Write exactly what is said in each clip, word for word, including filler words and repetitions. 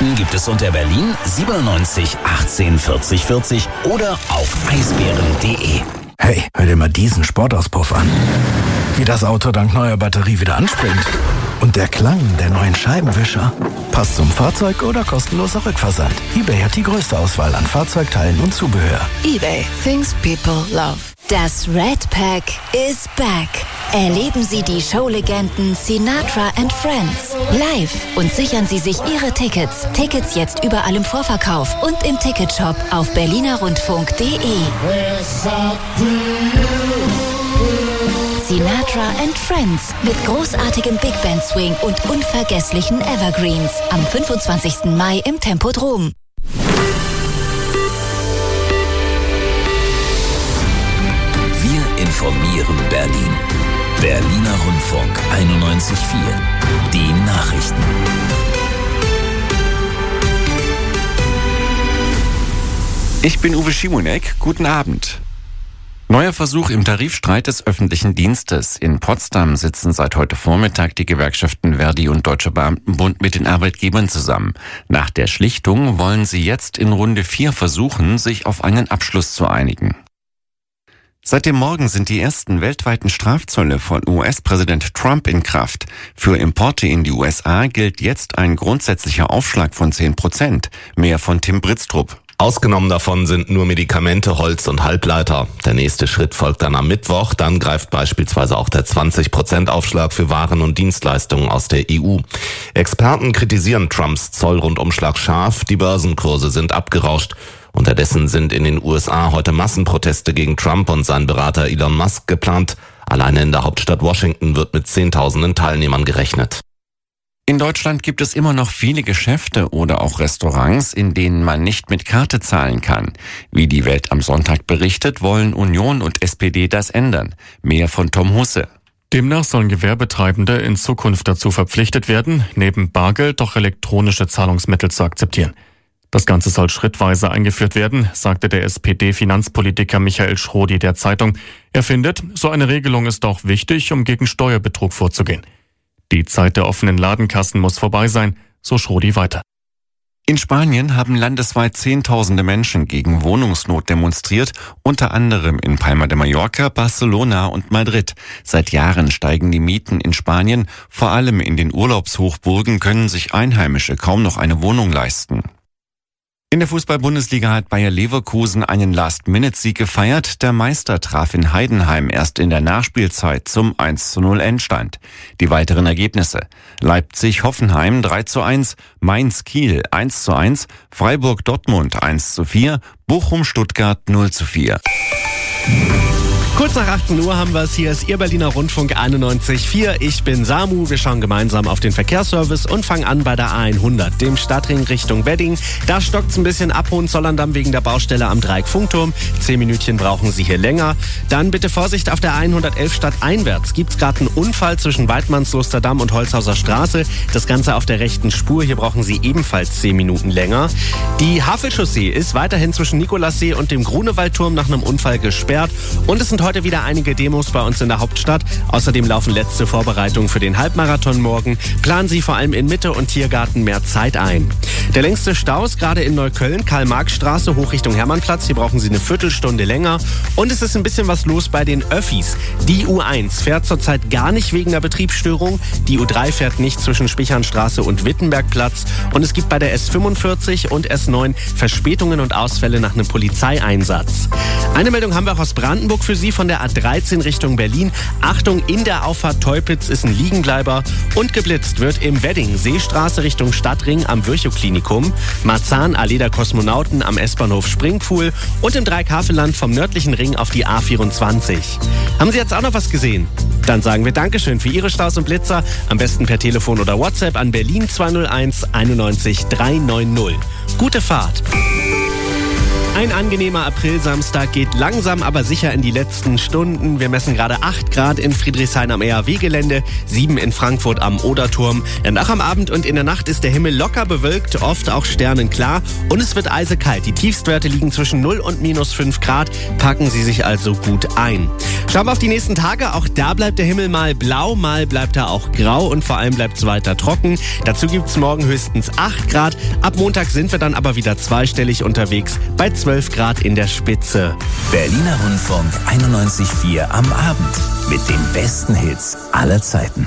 Nachrichten gibt es unter Berlin siebenundneunzig achtzehn vierzig vierzig oder auf eisbären punkt de. Hey, hör dir mal diesen Sportauspuff an. Wie das Auto dank neuer Batterie wieder anspringt. Und der Klang der neuen Scheibenwischer. Passt zum Fahrzeug oder kostenloser Rückversand. eBay hat die größte Auswahl an Fahrzeugteilen und Zubehör. eBay, things people love. Das Red Pack is back. Erleben Sie die Showlegenden Sinatra and Friends live und sichern Sie sich Ihre Tickets. Tickets jetzt überall im Vorverkauf und im Ticketshop auf berlinerrundfunk punkt de. Sinatra and Friends mit großartigem Big Band Swing und unvergesslichen Evergreens am fünfundzwanzigsten Mai im Tempodrom. Wir informieren Berlin. Berliner Rundfunk einundneunzig Komma vier. Die Nachrichten. Ich bin Uwe Schimonek. Guten Abend. Neuer Versuch im Tarifstreit des öffentlichen Dienstes. In Potsdam sitzen seit heute Vormittag die Gewerkschaften Verdi und Deutscher Beamtenbund mit den Arbeitgebern zusammen. Nach der Schlichtung wollen sie jetzt in Runde vier versuchen, sich auf einen Abschluss zu einigen. Seit dem Morgen sind die ersten weltweiten Strafzölle von U S-Präsident Trump in Kraft. Für Importe in die U S A gilt jetzt ein grundsätzlicher Aufschlag von zehn Prozent. Mehr von Tim Britztrup. Ausgenommen davon sind nur Medikamente, Holz und Halbleiter. Der nächste Schritt folgt dann am Mittwoch. Dann greift beispielsweise auch der zwanzig Prozent Aufschlag für Waren und Dienstleistungen aus der E U. Experten kritisieren Trumps Zollrundumschlag scharf. Die Börsenkurse sind abgerauscht. Unterdessen sind in den U S A heute Massenproteste gegen Trump und seinen Berater Elon Musk geplant. Alleine in der Hauptstadt Washington wird mit Zehntausenden Teilnehmern gerechnet. In Deutschland gibt es immer noch viele Geschäfte oder auch Restaurants, in denen man nicht mit Karte zahlen kann. Wie die Welt am Sonntag berichtet, wollen Union und S P D das ändern. Mehr von Tom Husse. Demnach sollen Gewerbetreibende in Zukunft dazu verpflichtet werden, neben Bargeld doch elektronische Zahlungsmittel zu akzeptieren. Das Ganze soll schrittweise eingeführt werden, sagte der S P D-Finanzpolitiker Michael Schrodi der Zeitung. Er findet, so eine Regelung ist auch wichtig, um gegen Steuerbetrug vorzugehen. Die Zeit der offenen Ladenkassen muss vorbei sein, so Schrodi weiter. In Spanien haben landesweit Zehntausende Menschen gegen Wohnungsnot demonstriert, unter anderem in Palma de Mallorca, Barcelona und Madrid. Seit Jahren steigen die Mieten in Spanien, vor allem in den Urlaubshochburgen können sich Einheimische kaum noch eine Wohnung leisten. In der Fußball-Bundesliga hat Bayer Leverkusen einen Last-Minute-Sieg gefeiert. Der Meister traf in Heidenheim erst in der Nachspielzeit zum eins zu null Endstand. Die weiteren Ergebnisse: Leipzig-Hoffenheim drei zu eins, Mainz-Kiel eins zu eins, Freiburg-Dortmund eins zu vier, Bochum-Stuttgart null zu vier. Kurz nach achtzehn Uhr haben wir es. Hier ist Ihr Berliner Rundfunk einundneunzig Komma vier. Ich bin Samu. Wir schauen gemeinsam auf den Verkehrsservice und fangen an bei der A hundert, dem Stadtring Richtung Wedding. Da stockt's ein bisschen ab Hohenzollern-Damm wegen der Baustelle am Dreieck-Funkturm. Zehn Minütchen brauchen Sie hier länger. Dann bitte Vorsicht auf der A hundertelf stadteinwärts. Gibt's gerade einen Unfall zwischen Weidmannslosterdamm und Holzhauser Straße. Das Ganze auf der rechten Spur. Hier brauchen Sie ebenfalls zehn Minuten länger. Die Havelchaussee ist weiterhin zwischen Nikolassee und dem Grunewaldturm nach einem Unfall gesperrt. Und es sind heute wieder einige Demos bei uns in der Hauptstadt. Außerdem laufen letzte Vorbereitungen für den Halbmarathon morgen. Planen Sie vor allem in Mitte und Tiergarten mehr Zeit ein. Der längste Stau ist gerade in Neukölln, Karl-Marx-Straße hoch Richtung Hermannplatz. Hier brauchen Sie eine Viertelstunde länger. Und es ist ein bisschen was los bei den Öffis. Die U eins fährt zurzeit gar nicht wegen der Betriebsstörung. Die U drei fährt nicht zwischen Spichernstraße und Wittenbergplatz. Und es gibt bei der S fünfundvierzig und S neun Verspätungen und Ausfälle nach einem Polizeieinsatz. Eine Meldung haben wir auch aus Brandenburg für Sie von der A dreizehn Richtung Berlin. Achtung, in der Auffahrt Teupitz ist ein Liegenbleiber und geblitzt wird im Wedding, Seestraße Richtung Stadtring am Virchow-Klinikum, Marzahn, Allee der Kosmonauten am S-Bahnhof Springpfuhl und im Dreieck-Havelland vom nördlichen Ring auf die A vierundzwanzig. Haben Sie jetzt auch noch was gesehen? Dann sagen wir Dankeschön für Ihre Staus und Blitzer. Am besten per Telefon oder WhatsApp an Berlin zwei null eins einundneunzig dreihundertneunzig. Gute Fahrt! Ein angenehmer Aprilsamstag geht langsam, aber sicher in die letzten Stunden. Wir messen gerade acht Grad in Friedrichshain am E R W-Gelände, sieben in Frankfurt am Oderturm. Denn auch am Abend und in der Nacht ist der Himmel locker bewölkt, oft auch sternenklar. Und es wird eisekalt. Die Tiefstwerte liegen zwischen null und minus fünf Grad. Packen Sie sich also gut ein. Schauen wir auf die nächsten Tage. Auch da bleibt der Himmel mal blau, mal bleibt er auch grau und vor allem bleibt es weiter trocken. Dazu gibt es morgen höchstens acht Grad. Ab Montag sind wir dann aber wieder zweistellig unterwegs bei zwölf Grad in der Spitze. Berliner Rundfunk einundneunzig Komma vier am Abend mit den besten Hits aller Zeiten.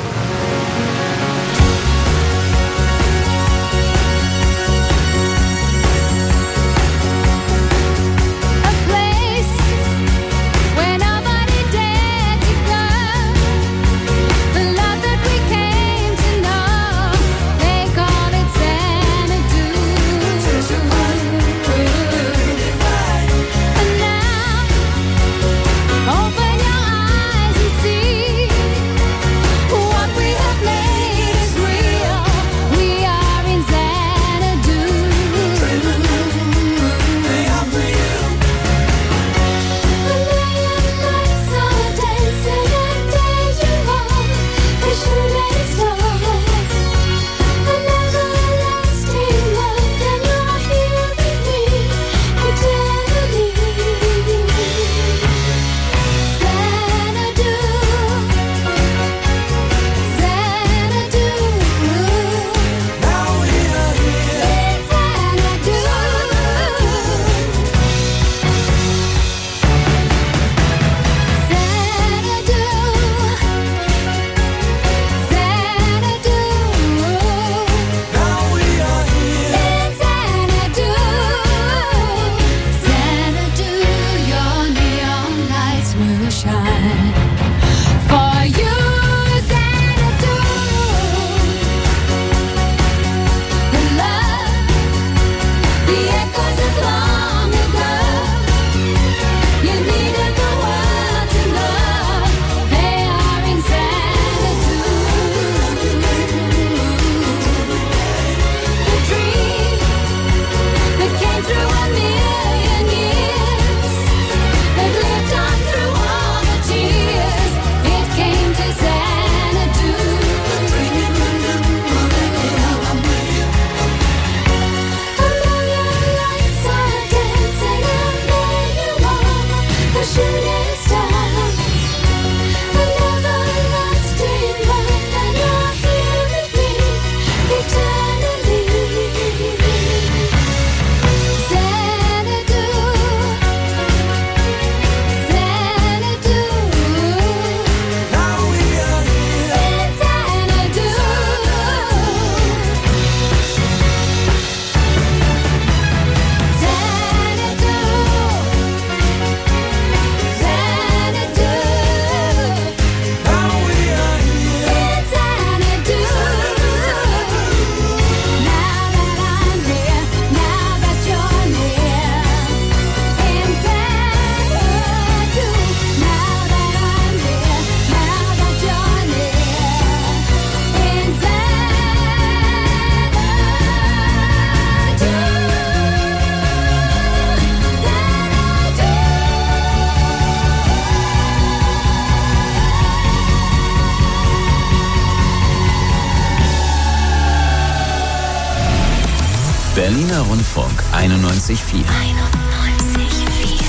Berliner Rundfunk einundneunzig Komma vier. einundneunzig Komma vier.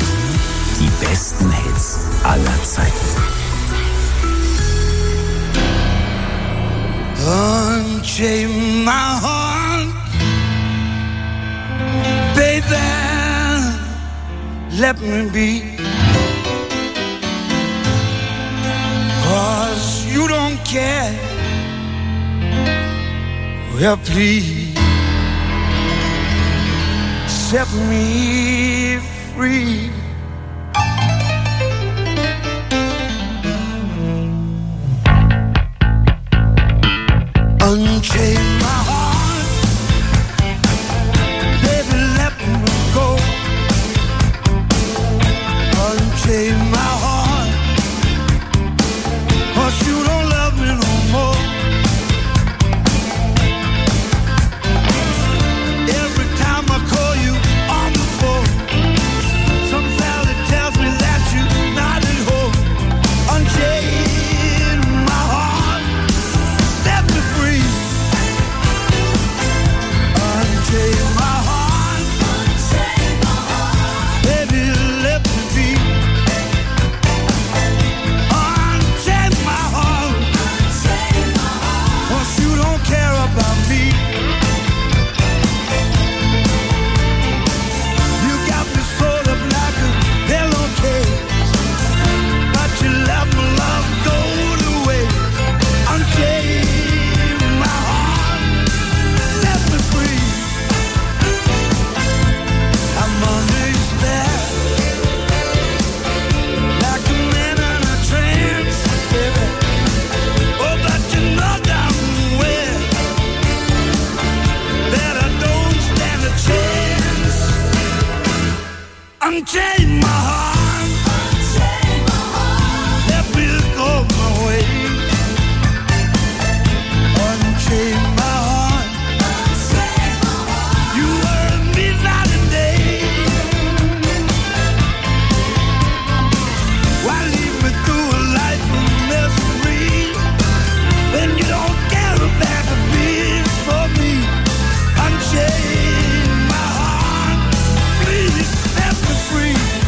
Die besten Hits aller Zeiten. Unchain my heart, baby, let me be, 'cause you don't care, well please, set me free. Unchain my heart, baby, let me go. Unchain my heart, 'cause you don't love me no more. Every time I call you on the phone, Unchain my heart. Let me go my way. Unchain my heart. You were me night and day. Why leave me through a life of misery when you don't care a bag of beans for me? Unchain my heart. Please set me free.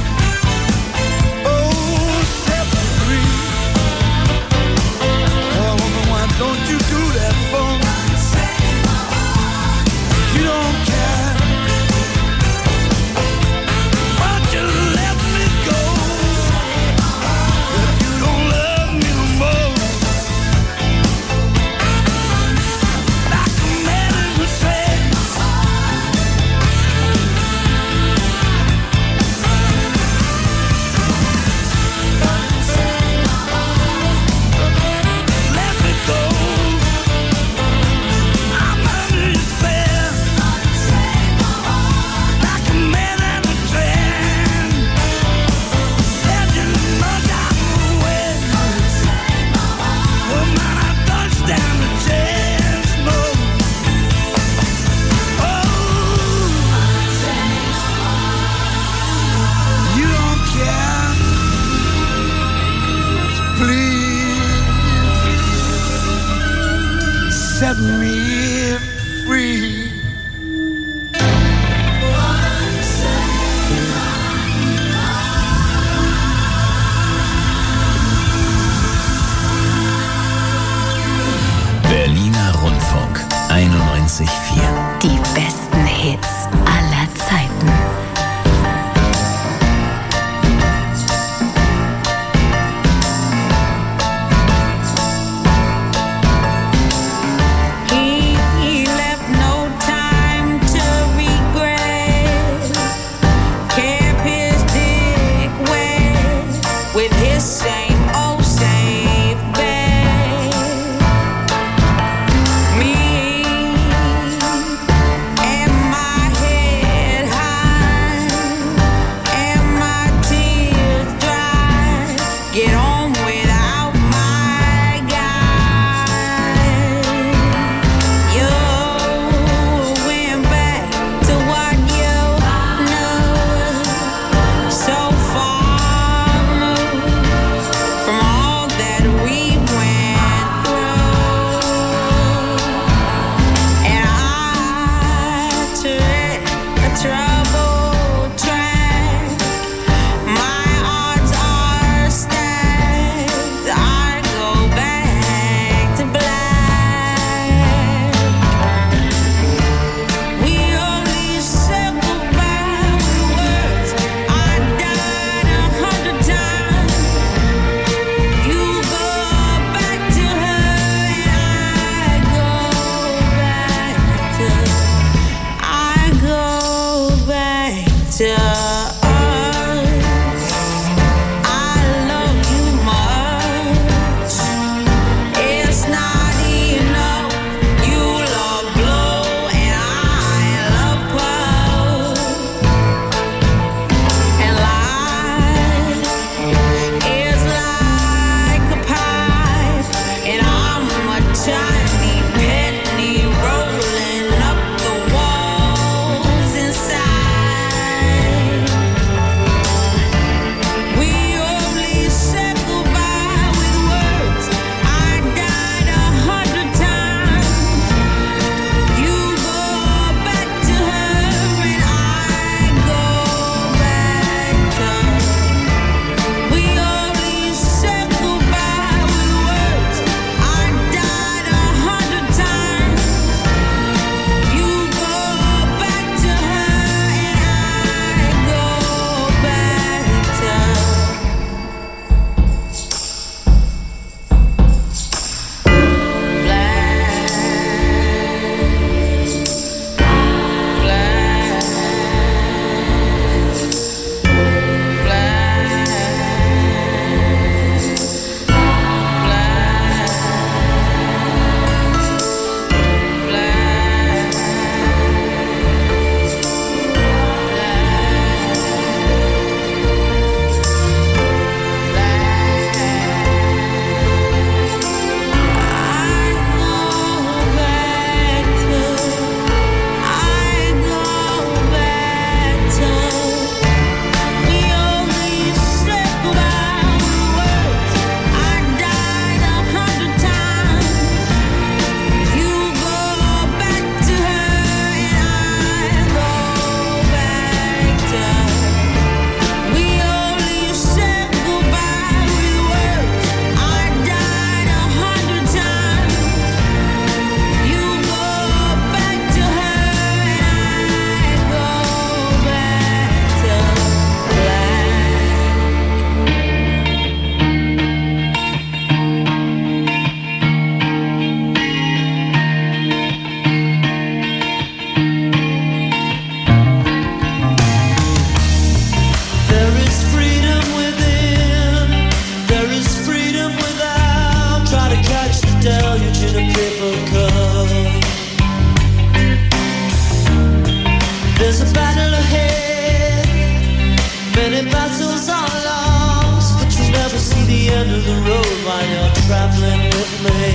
the road while you're traveling with me.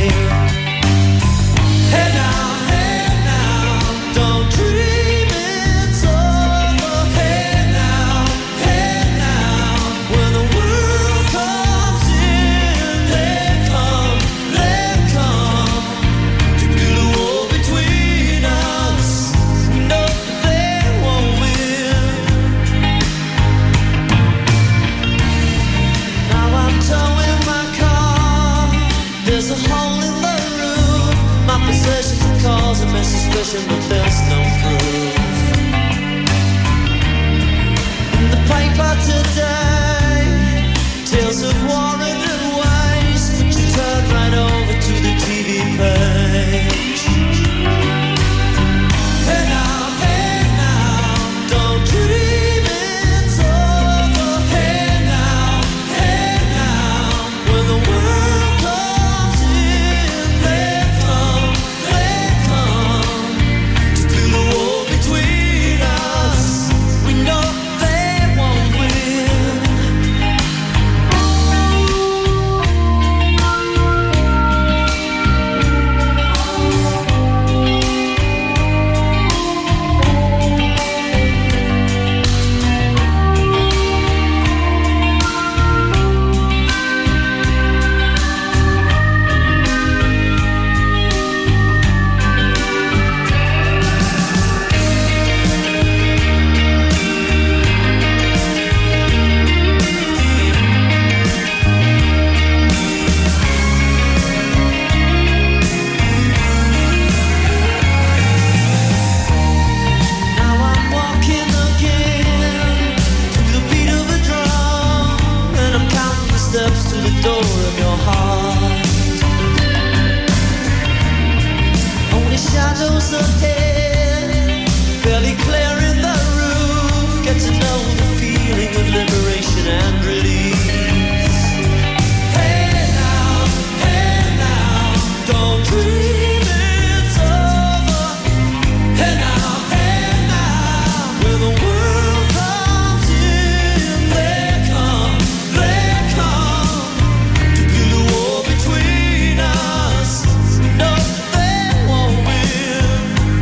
Hey now, hey now, don't dream it's over. Hey now, hey now, when the world comes in, they come, they come to build a wall between us. We know they won't win. Now I'm towing my car. There's a hole in the roof. My possessions are causing me suspicion, but there's no proof. In the paper today, tales of war and waste. But you turn right over to the T V page. Hey now, hey now, don't dream it's over. Hey now, hey now, when the world comes in, they come, they come to build a wall between us. We know they won't win. Now I'm walking again to the beat of a drum, and I'm counting the steps to the door of your heart. Only shadows ahead, barely clearing the roof. Get to know the feeling of liberation and release. Hey now, hey now, don't dream it's over. Hey now, hey now, when the world comes in, they come, they come to build a wall between us. No, they won't win.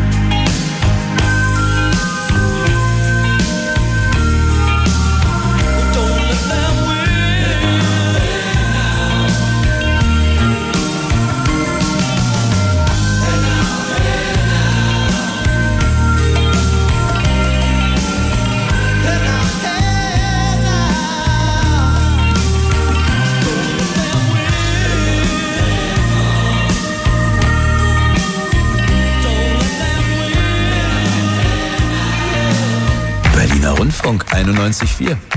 Don't let them win. Hey now, hey now, don't let them win. Don't let them win. Berliner Rundfunk einundneunzig Komma vier.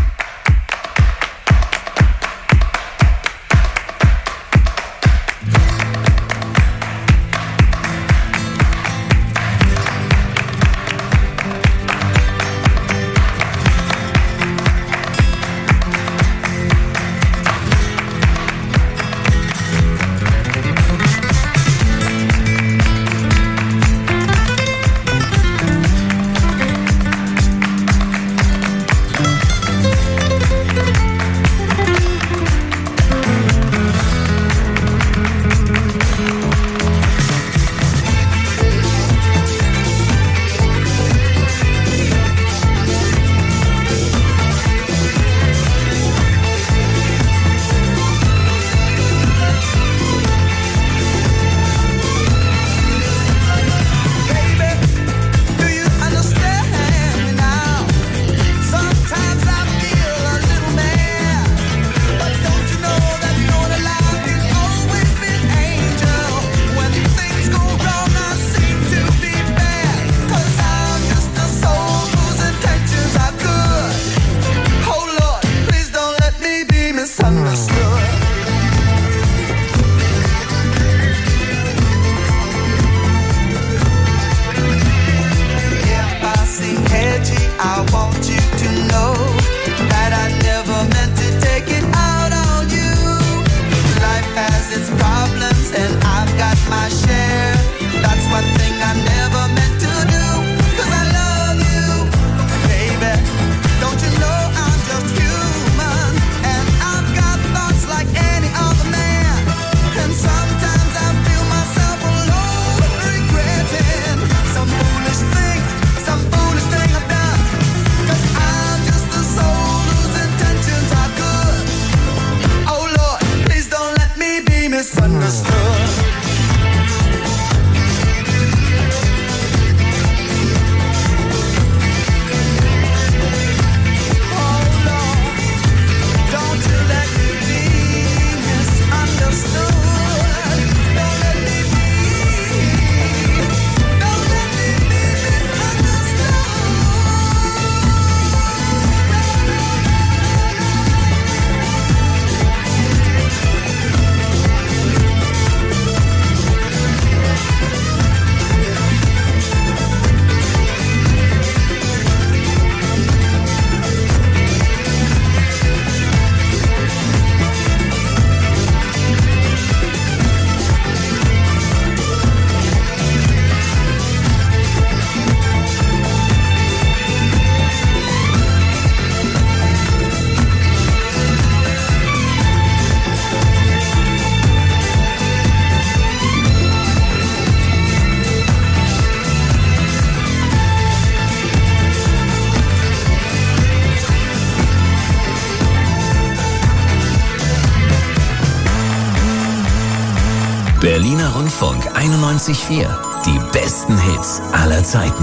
Berliner Rundfunk einundneunzig Komma vier. Die besten Hits aller Zeiten.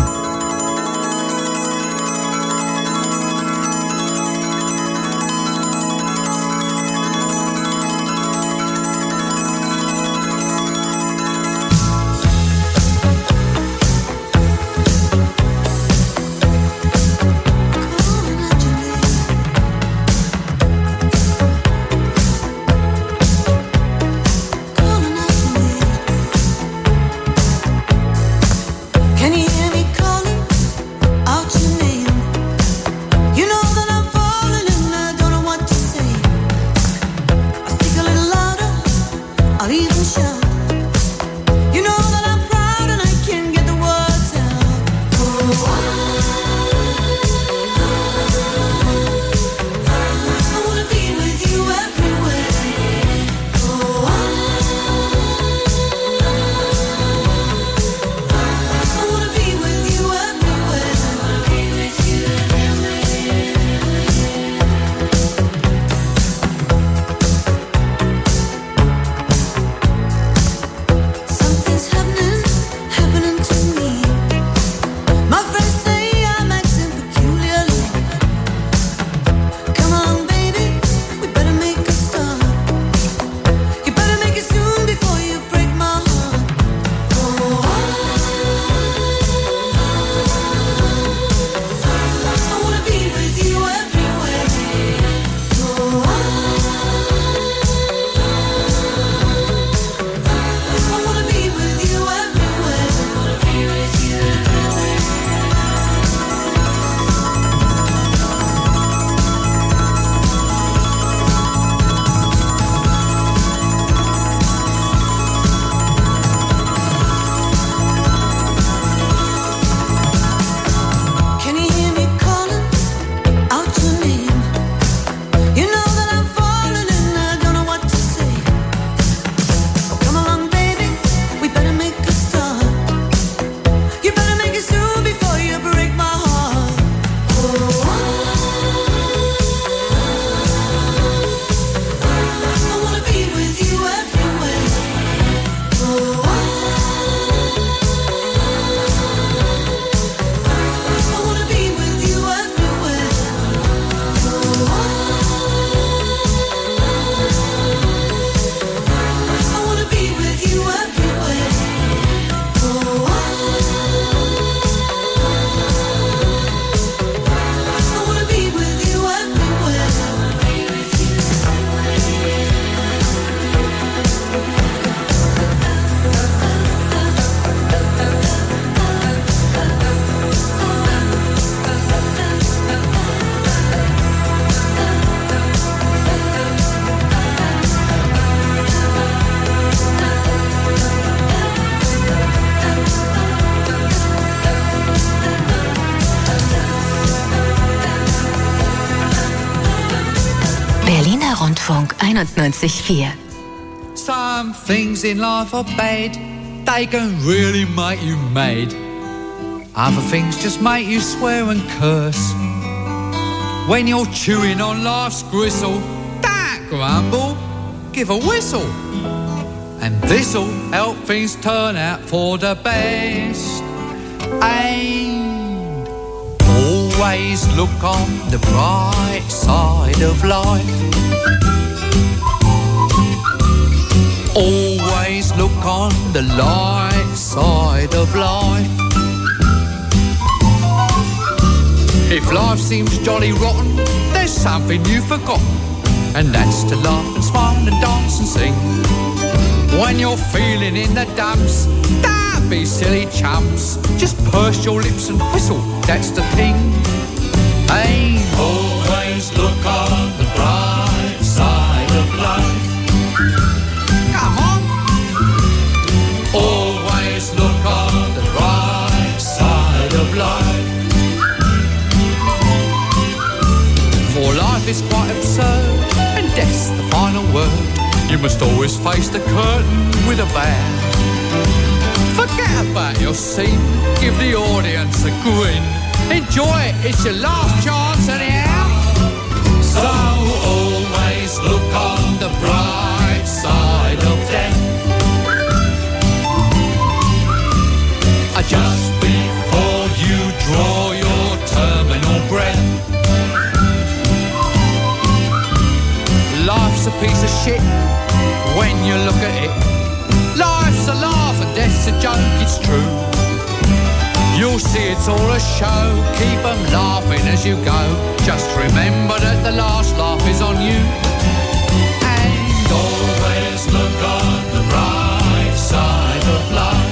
Can you hear me calling out your name? You know that I'm falling and I don't know what to say. I'll speak a little louder, I'll even shout. You know that I'm proud and I can't get the words out. Oh, I wanna be with you everywhere. Oh, I wanna be with you everywhere. Something's happening, happening to me. My friends say I'm acting peculiarly. Come on, baby, we better make a start. You better make it soon before you break my heart. Oh, I wanna be with you everywhere. Oh, I wanna be with you everywhere. Can you hear me calling out your name? You know that I'm falling and I don't know what to say. Come along, baby, we better make a start. You better make it soon before you break my heart. Oh, I wanna be with you everywhere. Oh, I wanna be with you everywhere. Oh, I wanna be with you everywhere. Oh, I wanna be with you everywhere. Berliner Rundfunk einundneunzig Komma vier. Some things in life are bad, they can really make you mad. Other things just make you swear and curse. When you're chewing on life's gristle, don't grumble, give a whistle. And this'll help things turn out for the best. And always look on the bright side of life. Always look on the light side of life. If life seems jolly rotten, there's something you've forgotten, and that's to laugh and smile and dance and sing. When you're feeling in the dumps, don't be silly chumps. Just purse your lips and whistle, that's the thing. Hey, always look on the bright side of life. Come on. Always look on the bright side of life. For life is quite absurd, and death's the final word. You must always face the curtain with a bow. Forget about your scene, give the audience a grin. Enjoy it, it's your last chance anyhow. So always look on the bright side of death. shit when you look at it. Life's a laugh and death's a joke, it's true. You'll see it's all a show, keep 'em laughing as you go. Just remember that the last laugh is on you. And always look on the bright side of life.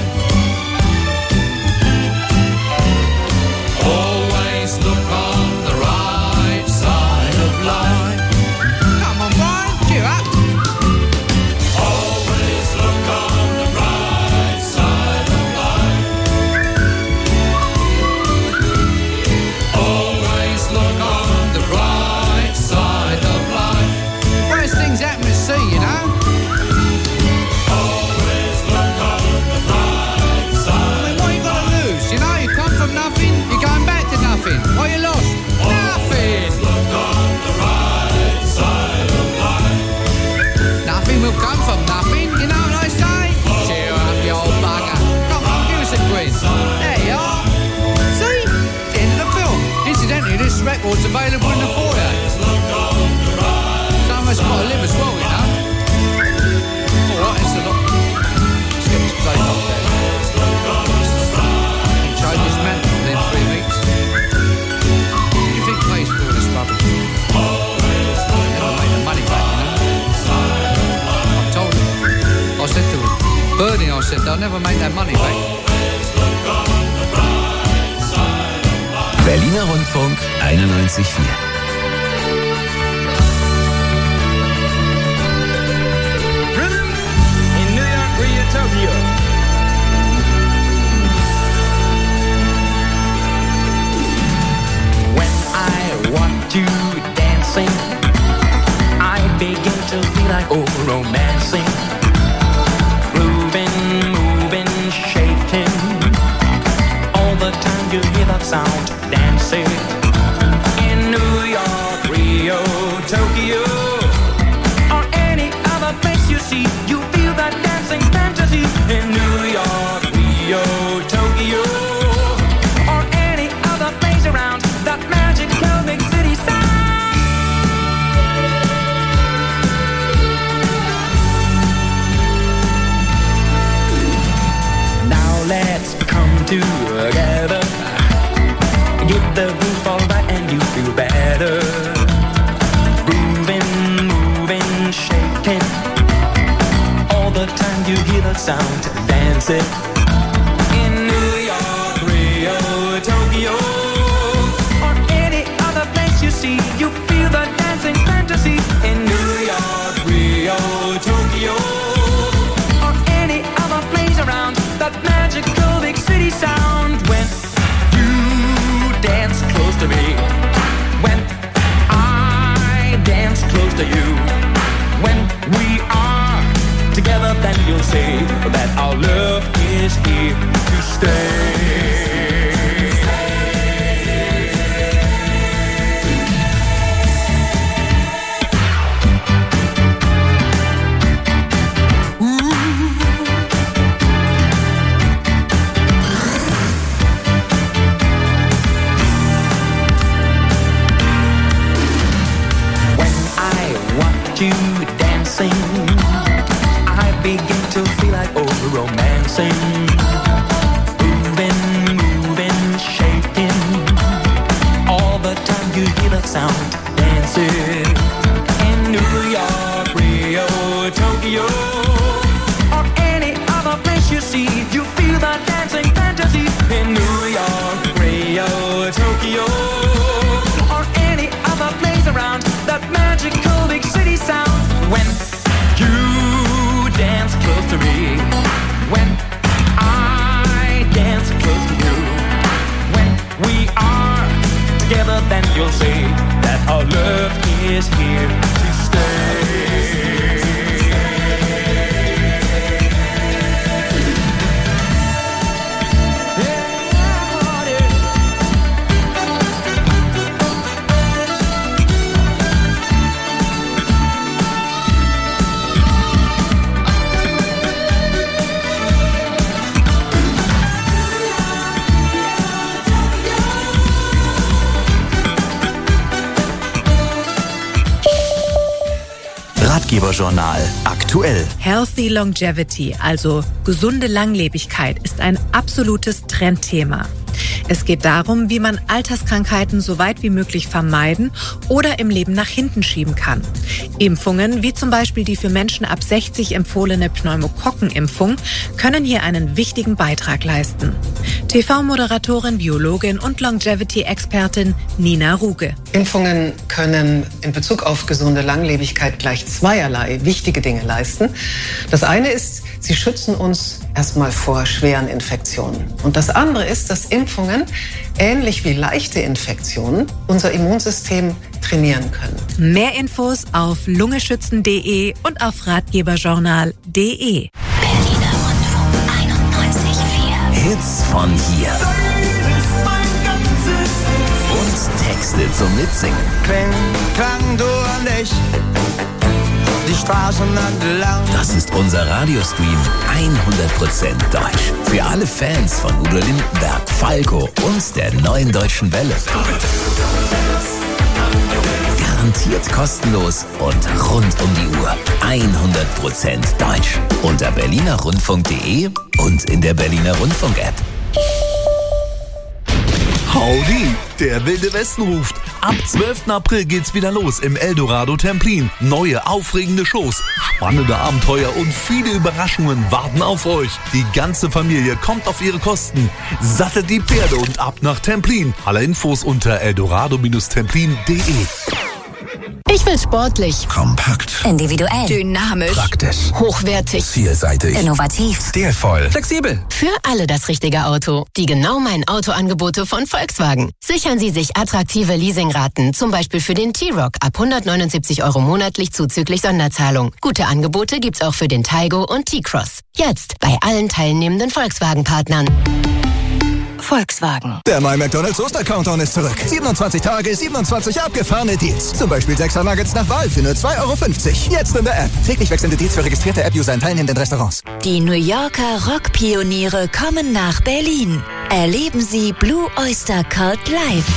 Always look on the right side of life. Come on, Brian, cheer up. Always look on the bright side of life. Always look on the bright side of life. Worst things happen to see, you know. Always look on the bright side. I mean, what you got to lose? You know, you come from nothing, you're going back to nothing. What you lost? Nothing. Look on the right side of life. Nothing will come from nothing, you know what I say? Cheer up, you old bugger. Come on, give us a quiz. There you are. See? It's the end of the film. Incidentally, this record's available in the foyer. Some of us got to live as well, you know. Alright, it's a lot. Let's get this place up there. Change this man within three weeks. You think place for this rubbish? Never made the money back, you know. I told him. I said to him, Bernie, I said, they'll never make that money back. Berliner Rundfunk einundneunzig Komma vier. Rhythm in New York, Rio, Tokyo. When I watch you dancing, I begin to feel like oh romancing, grooving, moving, shaking. All the time you hear that sound, dancing in New York, Rio, Tokyo, or any other place you see. You feel that dancing fantasy in New York, Rio, Tokyo, or any other place around that magical big city sound. Now let's come together, get the groove all right and you feel better. Grooving, moving, shaking, all the time you hear the sound, dancing in New York, Rio, Tokyo, or any other place you see. You feel the dancing fantasy in New York, Rio, Tokyo, or any other place around that magical big city sound. When you dance close to me, when I dance close to you, when we are together, then you'll see that our love is here to stay. You dancing, I begin to feel like oh romancing, moving, moving, shaking, all the time you hear the sound, dancing in New York, Rio, Tokyo, or any other place you see. You feel the dancing fantasy in New York, Rio, Tokyo, or any other place around that magical big city sound. When you dance close to me, when I dance close to you, when we are together, then you'll see that our love is here to stay. Ratgeberjournal aktuell. Healthy Longevity, also gesunde Langlebigkeit, ist ein absolutes Trendthema. Es geht darum, wie man Alterskrankheiten so weit wie möglich vermeiden oder im Leben nach hinten schieben kann. Impfungen, wie zum Beispiel die für Menschen ab sechzig empfohlene Pneumokokkenimpfung, können hier einen wichtigen Beitrag leisten. T V-Moderatorin, Biologin und Longevity-Expertin Nina Ruge. Impfungen können in Bezug auf gesunde Langlebigkeit gleich zweierlei wichtige Dinge leisten. Das eine ist, sie schützen uns erstmal vor schweren Infektionen. Und das andere ist, dass Impfungen, ähnlich wie leichte Infektionen, unser Immunsystem trainieren können. Mehr Infos auf lungeschützen punkt de und auf ratgeberjournal punkt de. Berliner Rundfunk einundneunzig Komma vier. Hits von hier. Und Texte zum Mitsingen. Kling, klang du und ich, die Straßen entlang. Das ist unser Radiostream hundert Prozent Deutsch. Für alle Fans von Udo Lindenberg, Falco und der Neuen Deutschen Welle. Garantiert kostenlos und rund um die Uhr. hundert Prozent Deutsch. Unter berliner rundfunk punkt de und in der Berliner Rundfunk-App. Howdy, der Wilde Westen ruft. Ab zwölften April geht's wieder los im Eldorado Templin. Neue, aufregende Shows, spannende Abenteuer und viele Überraschungen warten auf euch. Die ganze Familie kommt auf ihre Kosten. Sattelt die Pferde und ab nach Templin. Alle Infos unter eldorado templin punkt de. Ich will sportlich, Kompakt, Individuell. dynamisch, praktisch, hochwertig, vielseitig, Innovativ. stilvoll, flexibel. Für alle das richtige Auto. Die genau mein Autoangebote von Volkswagen. Sichern Sie sich attraktive Leasingraten, zum Beispiel für den T-Roc ab hundertneunundsiebzig Euro monatlich zuzüglich Sonderzahlung. Gute Angebote gibt's auch für den Taigo und T-Cross. Jetzt bei allen teilnehmenden Volkswagen-Partnern. Volkswagen. Der neue McDonald's Oster-Countdown ist zurück. siebenundzwanzig Tage, siebenundzwanzig abgefahrene Deals. Zum Beispiel sechser Nuggets nach Wahl für nur zwei Euro fünfzig. Jetzt in der App. Täglich wechselnde Deals für registrierte App-User in teilnehmenden Restaurants. Die New Yorker Rock-Pioniere kommen nach Berlin. Erleben Sie Blue Oyster Cult live.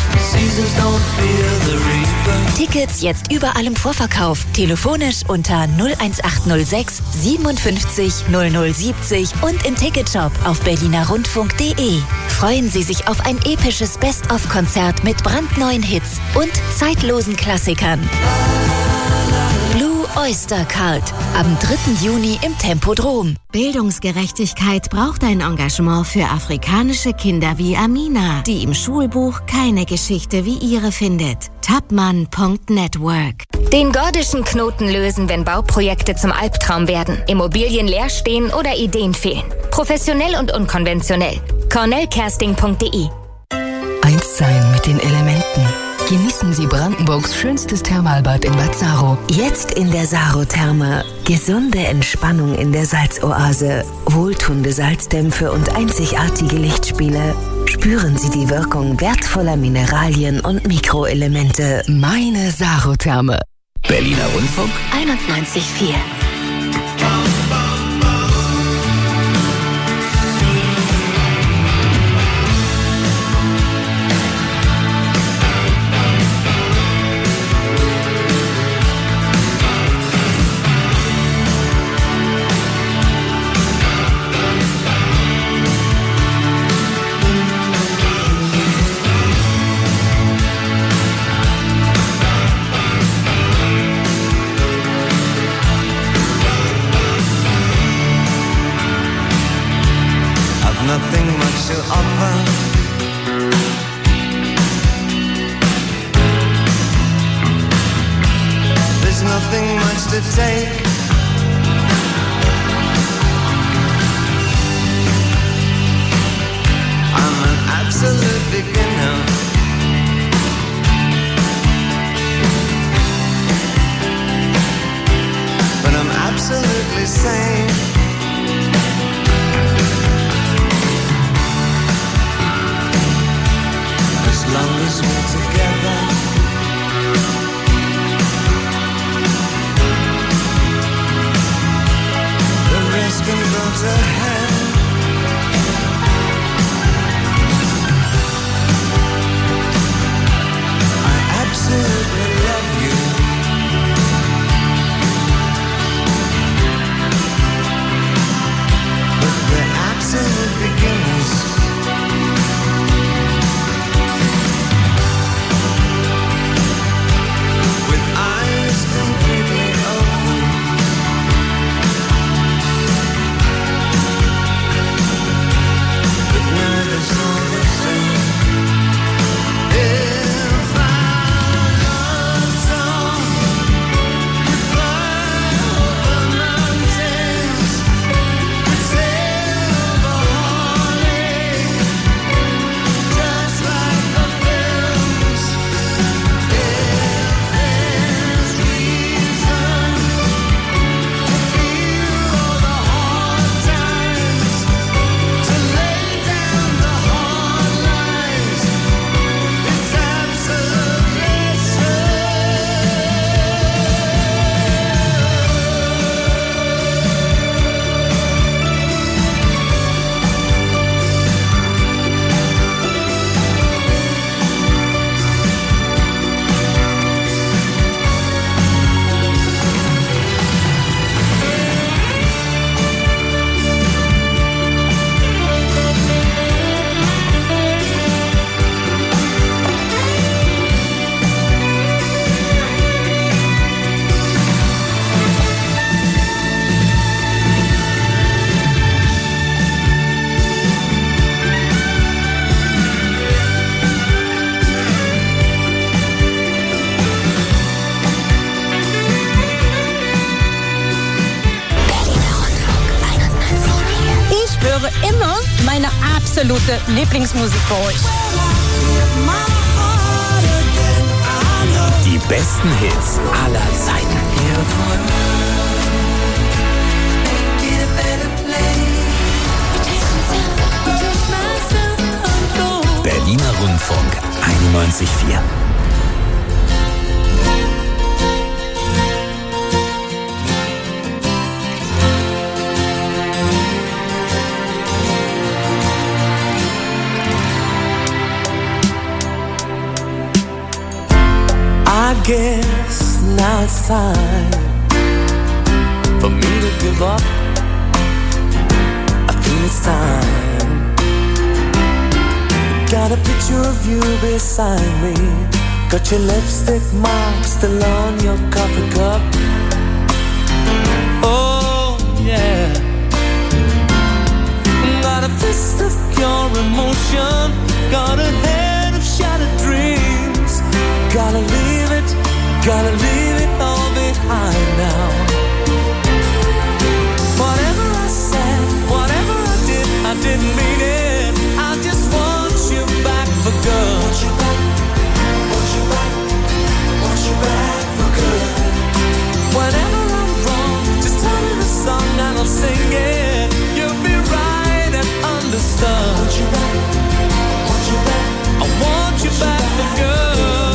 Tickets jetzt überall im Vorverkauf. Telefonisch unter null eins acht null sechs siebenundfünfzig null null siebzig und im Ticketshop auf berliner rundfunk punkt de. Freuen Sie sich auf ein episches Best-of-Konzert mit brandneuen Hits und zeitlosen Klassikern. Blue Oyster Cult am dritten Juni im Tempodrom. Bildungsgerechtigkeit braucht ein Engagement für afrikanische Kinder wie Amina, die im Schulbuch keine Geschichte wie ihre findet. Tapman Punkt Network. Den gordischen Knoten lösen, wenn Bauprojekte zum Albtraum werden, Immobilien leer stehen oder Ideen fehlen. Professionell und unkonventionell. cornellcasting Punkt de. Eins sein mit den Elementen. Genießen Sie Brandenburgs schönstes Thermalbad in Bad Saro. Jetzt in der Saro-Therme. Gesunde Entspannung in der Salzoase. Wohltuende Salzdämpfe und einzigartige Lichtspiele. Spüren Sie die Wirkung wertvoller Mineralien und Mikroelemente. Meine Saro-Therme. Berliner Rundfunk einundneunzig Komma vier. Nothing much to offer. There's nothing much to take. I'm an absolute beginner. But I'm absolutely sane. As long as we're together, the rest can go to hell. I absolutely love you. absolute Lieblingsmusik bei euch. Die besten Hits aller Zeiten. Berliner Rundfunk einundneunzig Komma vier. I guess now it's time for me to give up. I think it's time. Got a picture of you beside me. Got your lipstick mark still on your coffee cup. Oh yeah. Got a fist of pure emotion. Got a head of shattered dreams. Gotta leave it, gotta leave it all behind now. Whatever I said, whatever I did, I didn't mean it. I just want you back for good. Want you back, want you back, want you back for good. Whenever I'm wrong, just tell me the song and I'll sing it. You'll be right and understood. Want you back, want you back, I want you back for good.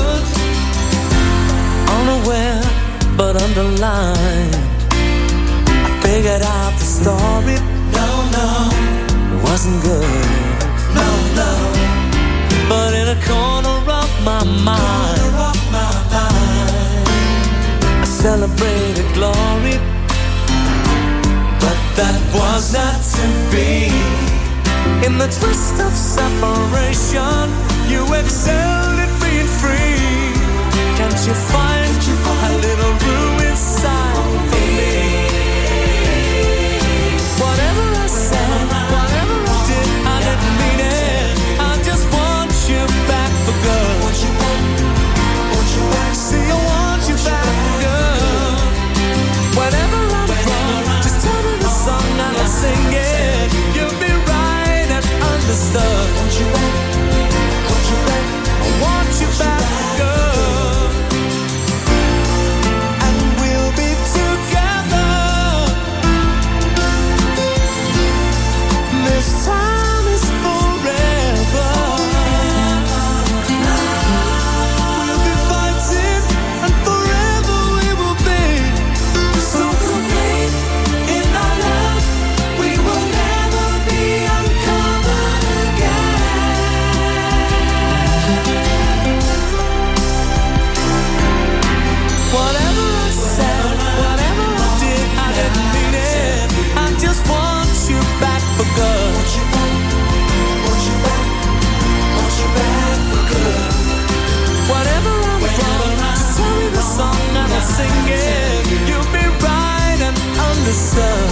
Unaware, but underlined, I figured out the story. No, no, it wasn't good. No, no, but in a corner of my mind, of my mind, I celebrated glory. But that was not to be. In the twist of separation, you excelled at being free. Can't you find a little room inside for me? Whatever I said, whatever I did, I didn't mean it. I just want you back for good. Want you back, want you back. See, I want you back for good. Whenever I'm wrong, just tell me the song and I'll sing it. You'll be right and understood. Want you back, want you back. I want you back for good. Time is forever. We'll be fighting, and forever we will be so complete in our love. We will never be uncovered again. Whatever I said, whatever I did, I didn't mean it. I just want you back for good. Whatever I'm wrong, just tell me the song and I'll sing it. You'll be right and understood.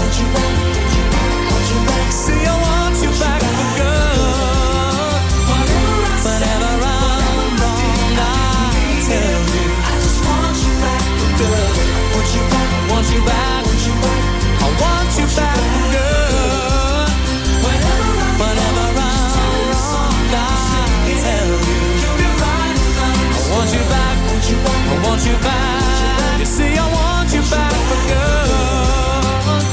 See, I want you back for good. Whenever I'm wrong, I'll tell you. I just want you back for good. Want you back, want you back, want you back. I want you back for good. Whenever I'm wrong, I'll tell you. I want you back, I want you back. You see, I want you back for good.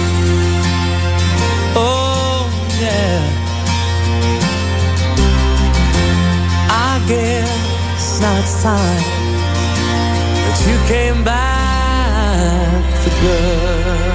Oh, yeah. I guess now it's time that you came back for good.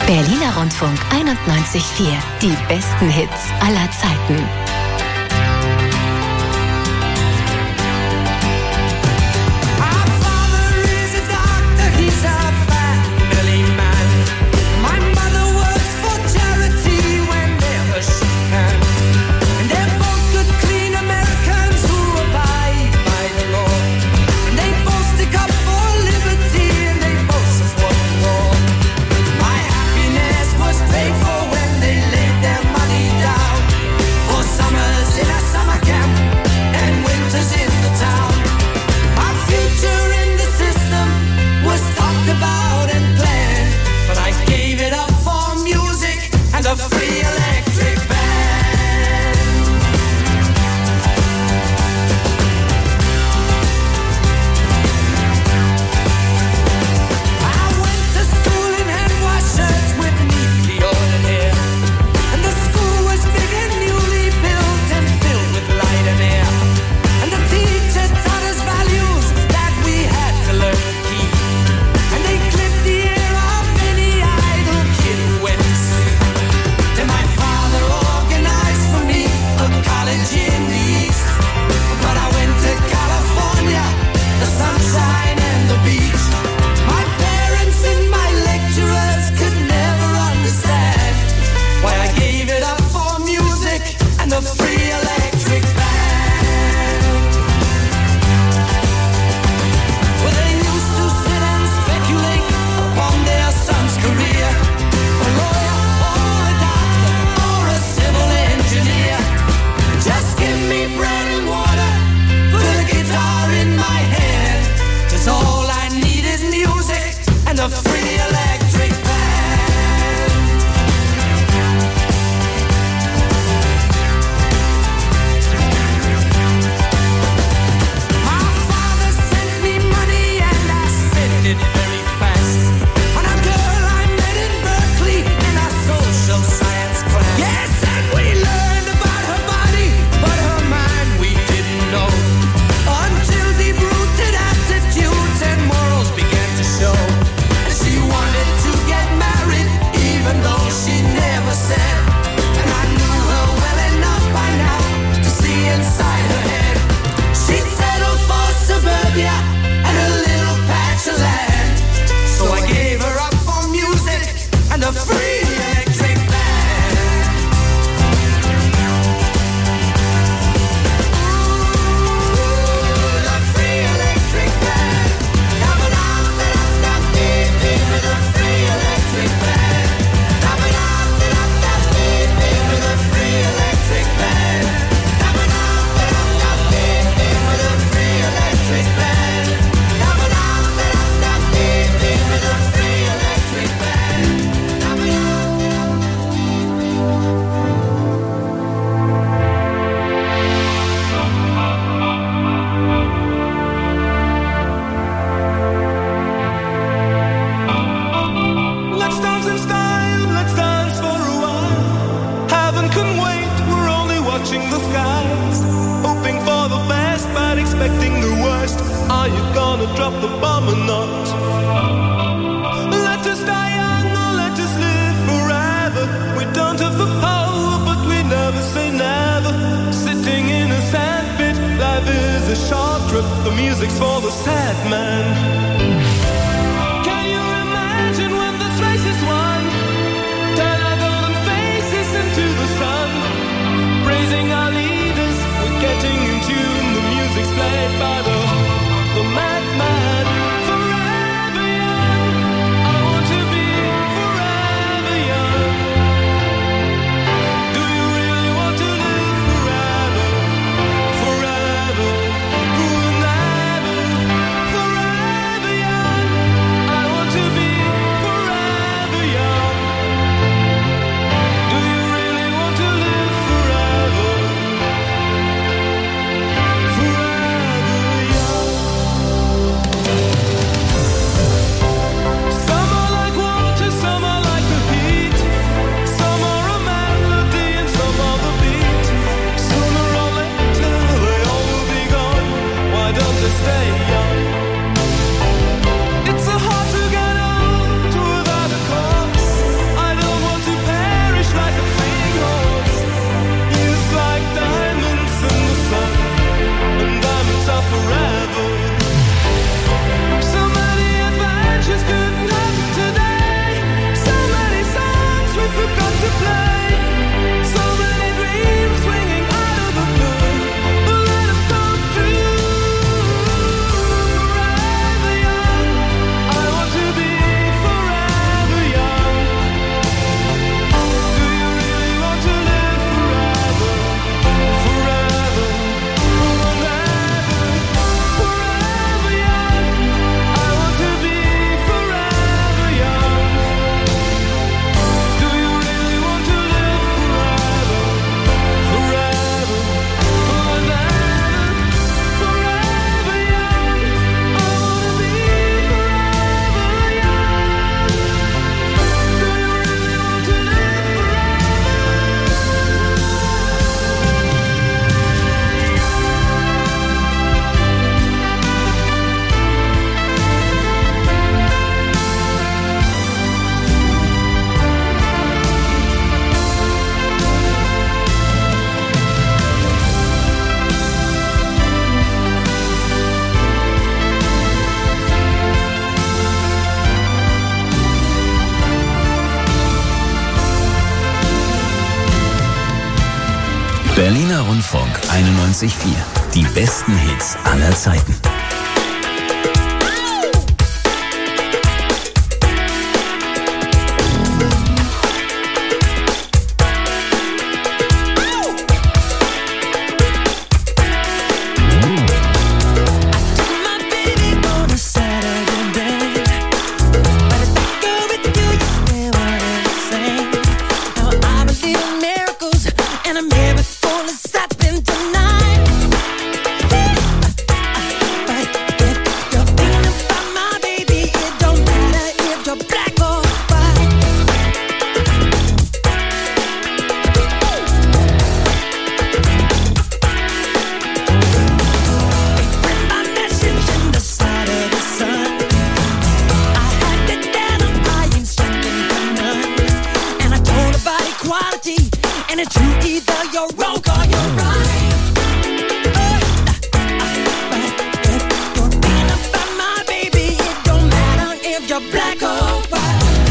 Berliner Rundfunk einundneunzig Komma vier. Die besten Hits aller Zeiten. Forever young. einundneunzig Komma vier. Die besten Hits aller Zeiten. And it's you, either you're wrong or you're right. But if you're thinking about my baby, it don't matter if you're black or white.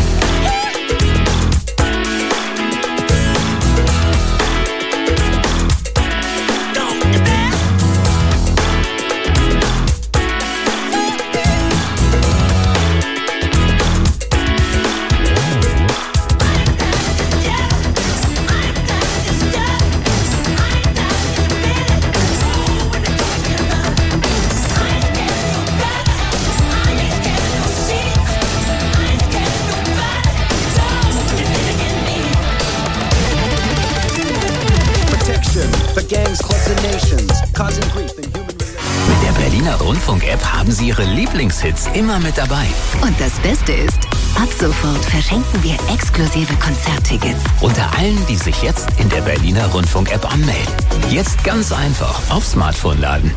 Mit der Berliner Rundfunk-App haben Sie Ihre Lieblingshits immer mit dabei. Und das Beste ist, ab sofort verschenken wir exklusive Konzerttickets. Unter allen, die sich jetzt in der Berliner Rundfunk-App anmelden. Jetzt ganz einfach auf Smartphone laden.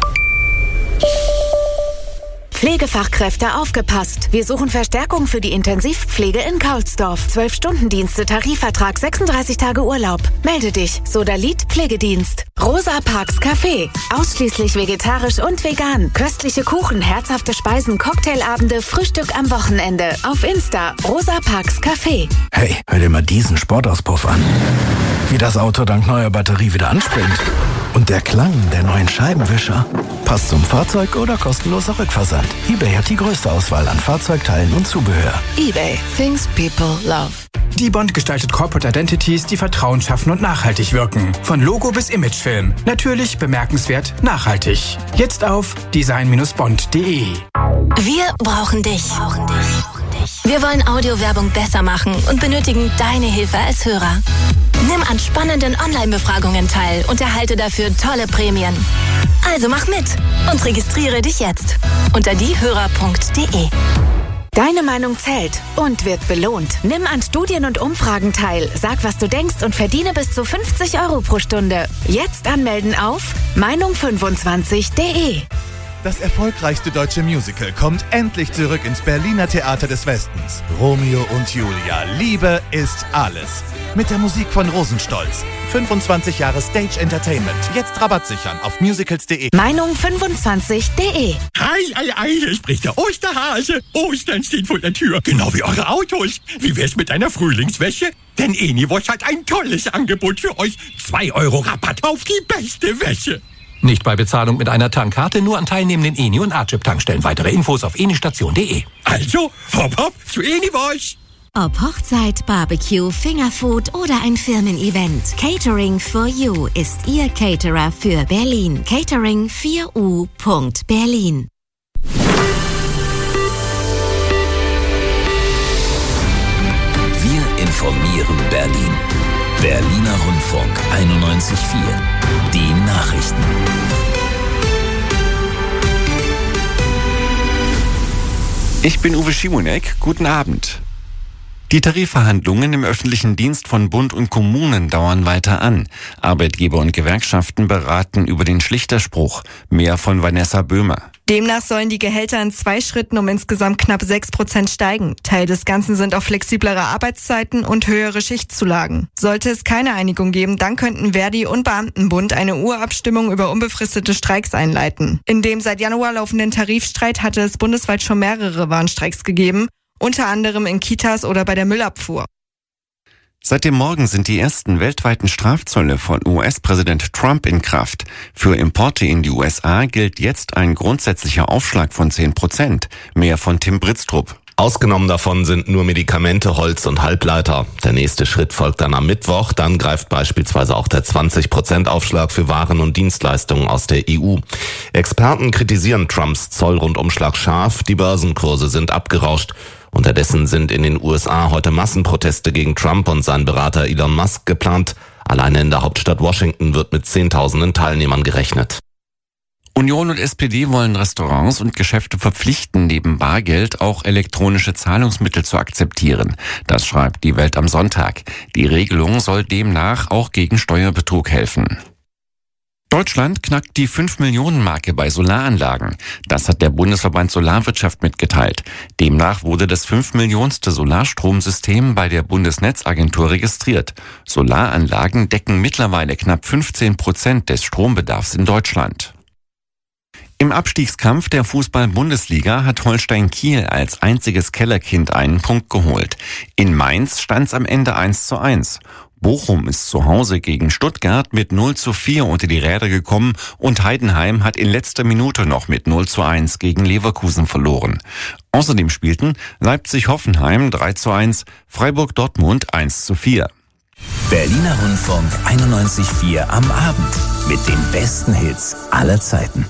Pflegefachkräfte, aufgepasst! Wir suchen Verstärkung für die Intensivpflege in Kaulsdorf. zwölf Stunden Dienste, Tarifvertrag, sechsunddreißig Tage Urlaub. Melde dich. Sodalit Pflegedienst. Rosa Parks Café. Ausschließlich vegetarisch und vegan. Köstliche Kuchen, herzhafte Speisen, Cocktailabende, Frühstück am Wochenende. Auf Insta. Rosa Parks Café. Hey, hör dir mal diesen Sportauspuff an. Wie das Auto dank neuer Batterie wieder anspringt. Und der Klang der neuen Scheibenwischer. Passt zum Fahrzeug oder kostenloser Rückversand. eBay hat die größte Auswahl an Fahrzeugteilen und Zubehör. eBay. Things people love. Die Bond gestaltet Corporate Identities, die Vertrauen schaffen und nachhaltig wirken. Von Logo bis Imagefilm. Natürlich bemerkenswert nachhaltig. Jetzt auf design Bindestrich bond punkt de. Wir brauchen dich. Wir wollen Audiowerbung besser machen und benötigen deine Hilfe als Hörer. Nimm an spannenden Online-Befragungen teil und erhalte dafür tolle Prämien. Also mach mit und registriere dich jetzt unter diehörer punkt de. Deine Meinung zählt und wird belohnt. Nimm an Studien und Umfragen teil. Sag, was du denkst und verdiene bis zu fünfzig Euro pro Stunde. Jetzt anmelden auf meinung fünfundzwanzig punkt de. Das erfolgreichste deutsche Musical kommt endlich zurück ins Berliner Theater des Westens. Romeo und Julia. Liebe ist alles. Mit der Musik von Rosenstolz. fünfundzwanzig Jahre Stage Entertainment. Jetzt Rabatt sichern auf musicals punkt de. meinung fünfundzwanzig punkt de. Ei, ei, ei, hier spricht der Osterhase. Ostern steht vor der Tür. Genau wie eure Autos. Wie wär's mit einer Frühlingswäsche? Denn Eniwasch hat ein tolles Angebot für euch. zwei Euro Rabatt auf die beste Wäsche. Nicht bei Bezahlung mit einer Tankkarte, nur an teilnehmenden Eni- und A-Chip-Tankstellen. Weitere Infos auf enistation punkt de. Also, hopp hopp zu Eniwasch. Ob Hochzeit, Barbecue, Fingerfood oder ein Firmen-Event, Catering for You ist Ihr Caterer für Berlin. Catering vier u punkt berlin. Wir informieren Berlin. Berliner Rundfunk einundneunzig Komma vier. Die Nachrichten. Ich bin Uwe Schimonek. Guten Abend. Die Tarifverhandlungen im öffentlichen Dienst von Bund und Kommunen dauern weiter an. Arbeitgeber und Gewerkschaften beraten über den Schlichterspruch. Mehr von Vanessa Böhmer. Demnach sollen die Gehälter in zwei Schritten um insgesamt knapp sechs Prozent steigen. Teil des Ganzen sind auch flexiblere Arbeitszeiten und höhere Schichtzulagen. Sollte es keine Einigung geben, dann könnten Verdi und Beamtenbund eine Urabstimmung über unbefristete Streiks einleiten. In dem seit Januar laufenden Tarifstreit hatte es bundesweit schon mehrere Warnstreiks gegeben, unter anderem in Kitas oder bei der Müllabfuhr. Seit dem Morgen sind die ersten weltweiten Strafzölle von U S-Präsident Trump in Kraft. Für Importe in die U S A gilt jetzt ein grundsätzlicher Aufschlag von zehn Prozent. Mehr von Tim Britztrup. Ausgenommen davon sind nur Medikamente, Holz und Halbleiter. Der nächste Schritt folgt dann am Mittwoch. Dann greift beispielsweise auch der zwanzig Prozent Aufschlag für Waren und Dienstleistungen aus der E U. Experten kritisieren Trumps Zollrundumschlag scharf. Die Börsenkurse sind abgerauscht. Unterdessen sind in den U S A heute Massenproteste gegen Trump und seinen Berater Elon Musk geplant. Alleine in der Hauptstadt Washington wird mit Zehntausenden Teilnehmern gerechnet. Union und S P D wollen Restaurants und Geschäfte verpflichten, neben Bargeld auch elektronische Zahlungsmittel zu akzeptieren. Das schreibt die Welt am Sonntag. Die Regelung soll demnach auch gegen Steuerbetrug helfen. Deutschland knackt die fünf Millionen Marke bei Solaranlagen. Das hat der Bundesverband Solarwirtschaft mitgeteilt. Demnach wurde das fünf Millionenste Solarstromsystem bei der Bundesnetzagentur registriert. Solaranlagen decken mittlerweile knapp fünfzehn Prozent des Strombedarfs in Deutschland. Im Abstiegskampf der Fußball-Bundesliga hat Holstein Kiel als einziges Kellerkind einen Punkt geholt. In Mainz stand's am Ende eins zu eins. Bochum ist zu Hause gegen Stuttgart mit null zu vier unter die Räder gekommen und Heidenheim hat in letzter Minute noch mit null zu eins gegen Leverkusen verloren. Außerdem spielten Leipzig-Hoffenheim drei zu eins, Freiburg-Dortmund eins zu vier. Berliner Rundfunk einundneunzig Komma vier am Abend mit den besten Hits aller Zeiten.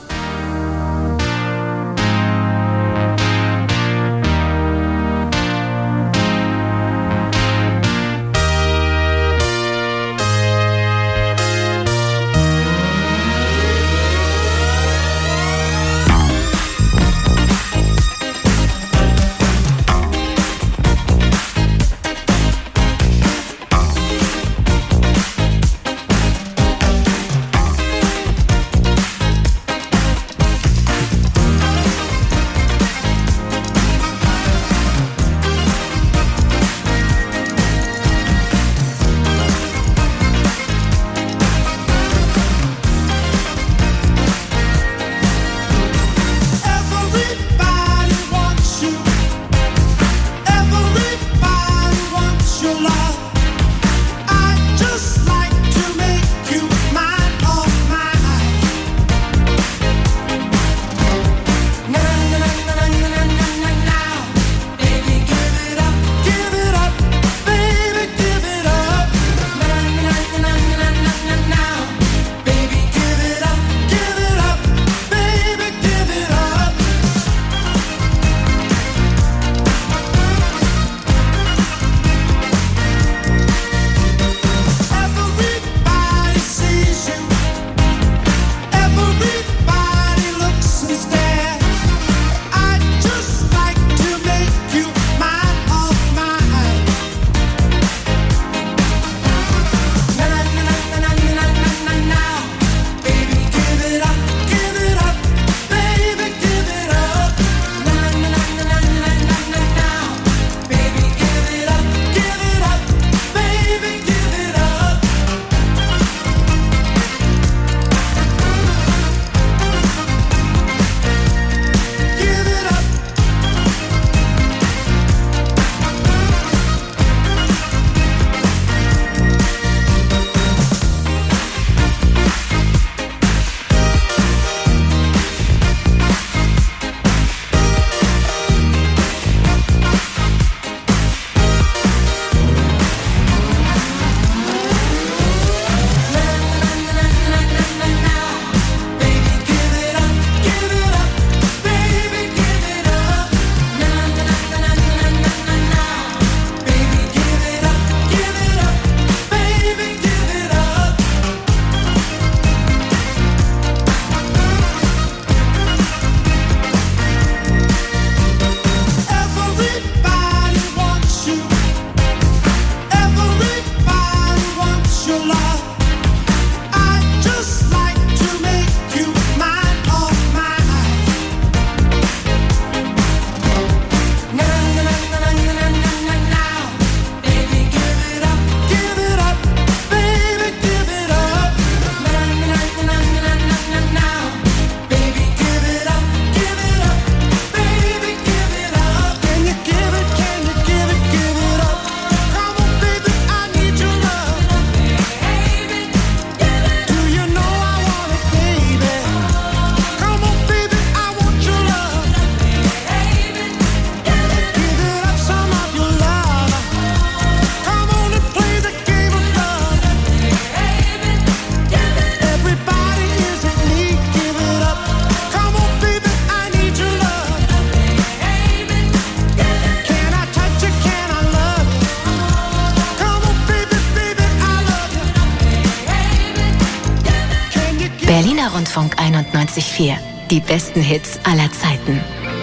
Rundfunk einundneunzig Komma vier. Die besten Hits aller Zeiten.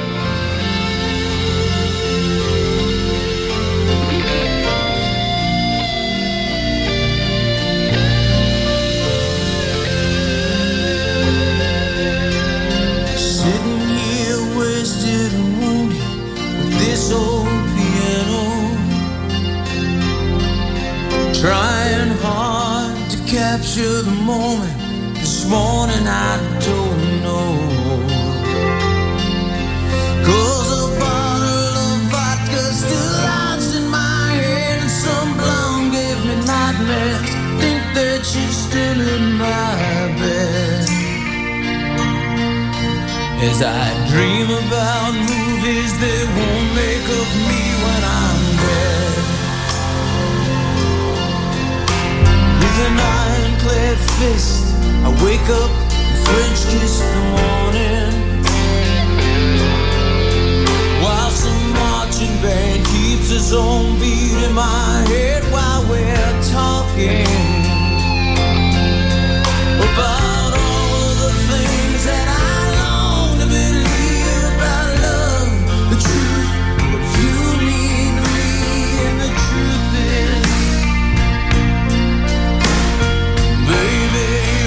Sitting here wasted and wounded with this old piano, trying hard to capture the moment. This morning I don't know, 'cause a bottle of vodka still lodged in my head, and some blonde gave me nightmares. Think that she's still in my bed as I dream about movies that won't make of me when I'm dead. With an ironclad fist I wake up and French kiss the morning, while some marching band keeps its own beat in my head while we're talking about all of the things that I long to believe about love, the truth, what you mean to me, and the truth is, baby,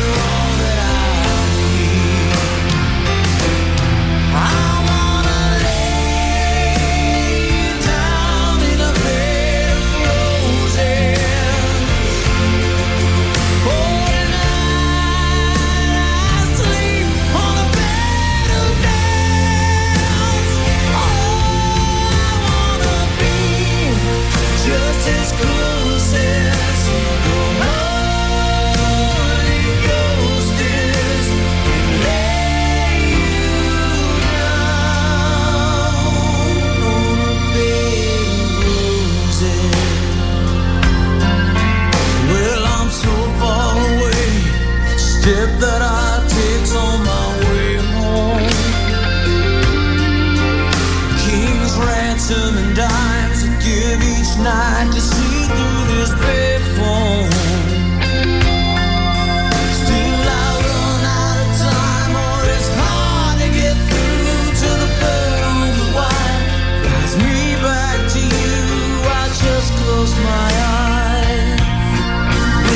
step that I take on my way home. King's ransom and dimes I give each night.